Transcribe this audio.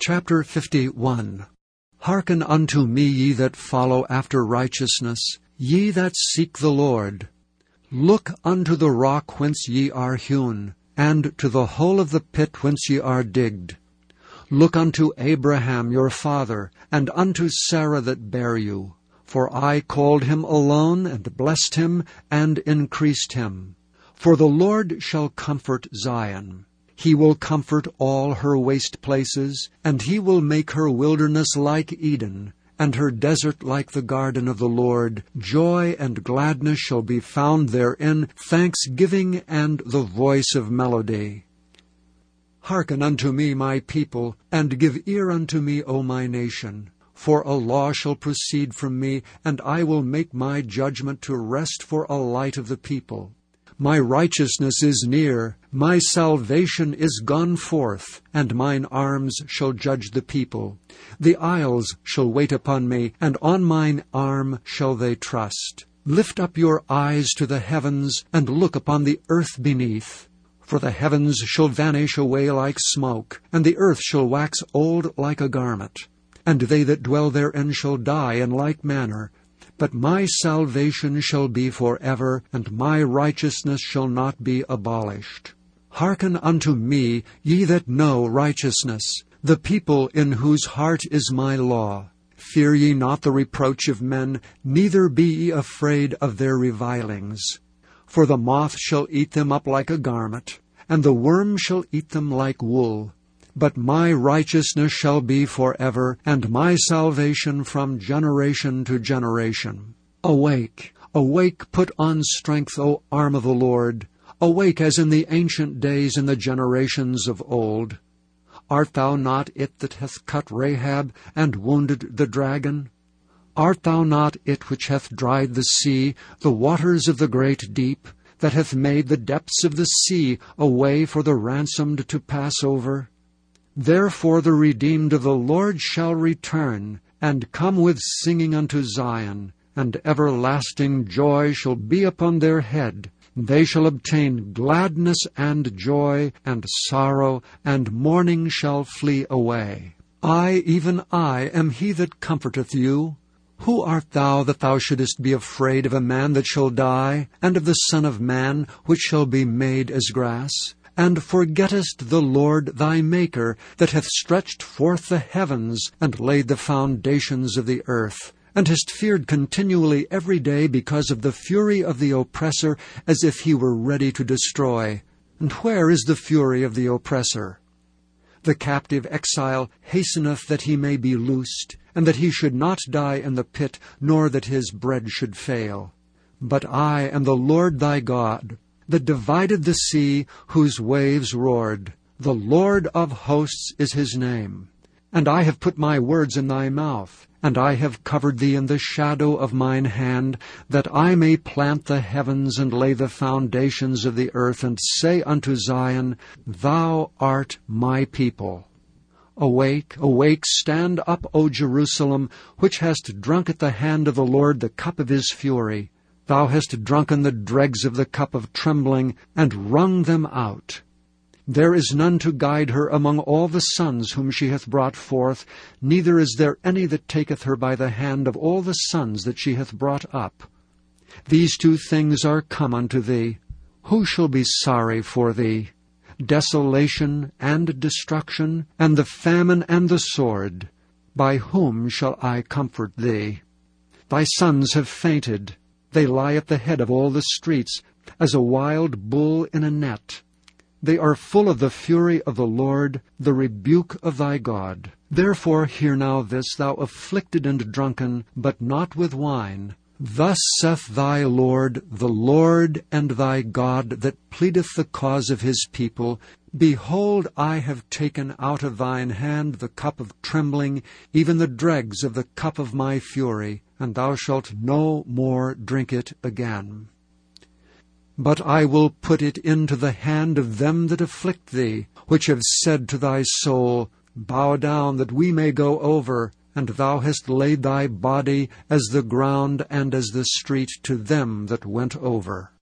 Chapter 51. Hearken unto me, ye that follow after righteousness, ye that seek the Lord. Look unto the rock whence ye are hewn, and to the hole of the pit whence ye are digged. Look unto Abraham your father, and unto Sarah that bare you. For I called him alone, and blessed him, and increased him. For the Lord shall comfort Zion. He will comfort all her waste places, and he will make her wilderness like Eden, and her desert like the garden of the Lord. Joy and gladness shall be found therein, thanksgiving and the voice of melody. Hearken unto me, my people, and give ear unto me, O my nation. For a law shall proceed from me, and I will make my judgment to rest for a light of the people. My righteousness is near, my salvation is gone forth, and mine arms shall judge the people. The isles shall wait upon me, and on mine arm shall they trust. Lift up your eyes to the heavens, and look upon the earth beneath. For the heavens shall vanish away like smoke, and the earth shall wax old like a garment. And they that dwell therein shall die in like manner. But my salvation shall be forever, and my righteousness shall not be abolished. Hearken unto me, ye that know righteousness, the people in whose heart is my law. Fear ye not the reproach of men, neither be ye afraid of their revilings. For the moth shall eat them up like a garment, and the worm shall eat them like wool. But my righteousness shall be forever, and my salvation from generation to generation. Awake, awake, put on strength, O arm of the Lord. Awake as in the ancient days, in the generations of old. Art thou not it that hath cut Rahab, and wounded the dragon? Art thou not it which hath dried the sea, the waters of the great deep, that hath made the depths of the sea a way for the ransomed to pass over? Therefore the redeemed of the Lord shall return, and come with singing unto Zion, and everlasting joy shall be upon their head. They shall obtain gladness and joy, and sorrow and mourning shall flee away. I, even I, am he that comforteth you. Who art thou that thou shouldest be afraid of a man that shall die, and of the Son of Man which shall be made as grass? And forgettest the Lord thy Maker, that hath stretched forth the heavens, and laid the foundations of the earth, and hast feared continually every day because of the fury of the oppressor, as if he were ready to destroy. And where is the fury of the oppressor? The captive exile hasteneth that he may be loosed, and that he should not die in the pit, nor that his bread should fail. But I am the Lord thy God, that divided the sea, whose waves roared. The Lord of hosts is his name. And I have put my words in thy mouth, and I have covered thee in the shadow of mine hand, that I may plant the heavens and lay the foundations of the earth, and say unto Zion, Thou art my people. Awake, awake, stand up, O Jerusalem, which hast drunk at the hand of the Lord the cup of his fury. Thou hast drunken the dregs of the cup of trembling, and wrung them out. There is none to guide her among all the sons whom she hath brought forth, neither is there any that taketh her by the hand of all the sons that she hath brought up. These two things are come unto thee. Who shall be sorry for thee? Desolation and destruction, and the famine and the sword. By whom shall I comfort thee? Thy sons have fainted. They lie at the head of all the streets, as a wild bull in a net. They are full of the fury of the Lord, the rebuke of thy God. Therefore hear now this, thou afflicted and drunken, but not with wine. Thus saith thy Lord, the Lord and thy God, that pleadeth the cause of his people, Behold, I have taken out of thine hand the cup of trembling, even the dregs of the cup of my fury, and thou shalt no more drink it again. But I will put it into the hand of them that afflict thee, which have said to thy soul, Bow down, that we may go over, and thou hast laid thy body as the ground and as the street to them that went over.